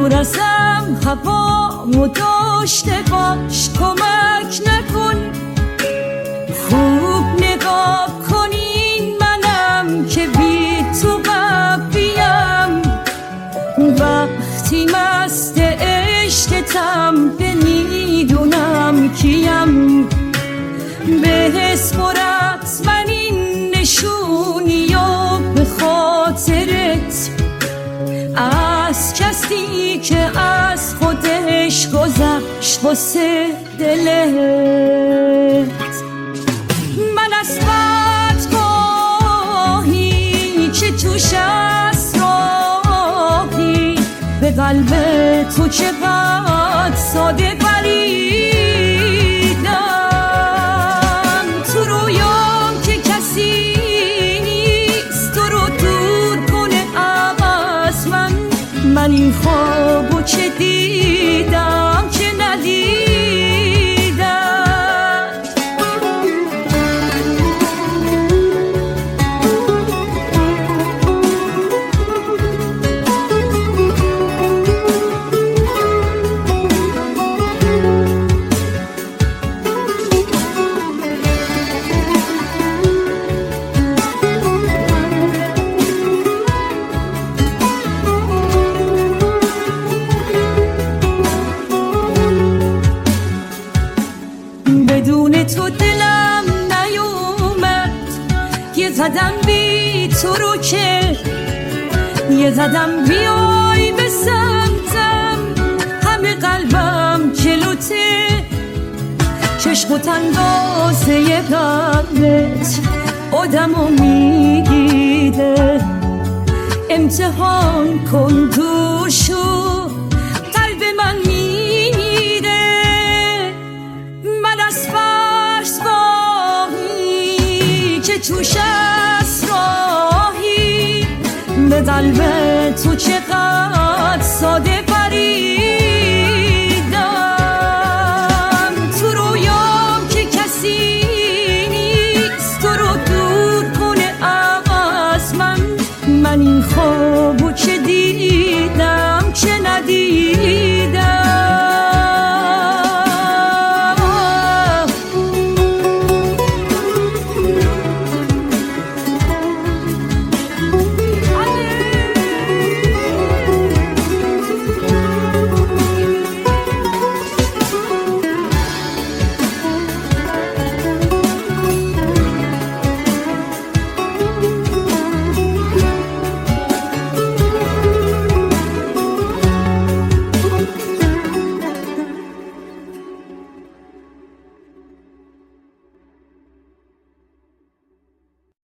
دور ازم هوامو داشته باش، کمک نکن خوب نگاه کنین منم که بی تو قبیم. وقتی مست عشقتم که میدونم کیم، به اسمرت من این نشونی و به خاطرت از کسی که از خودش گذشت واسه دلت. من از بدگاهی که توش از راهی به قلب تو چقدر ساده بریدم. تو رویام که کسی نیست تو رو دور کنه از من این خوابو چه دیدم که ندیدم. بدون تو دلم نیومد یه قدم بی تو رو که، یه قدم بیای به سمتم همه قلبم جلوته. چشمت اندازه قلبت آدمو میگیده، امتحان کن دور شو قلب من میره. من از فرسگاهی که توش از راهی به قلب تو چقدر ساده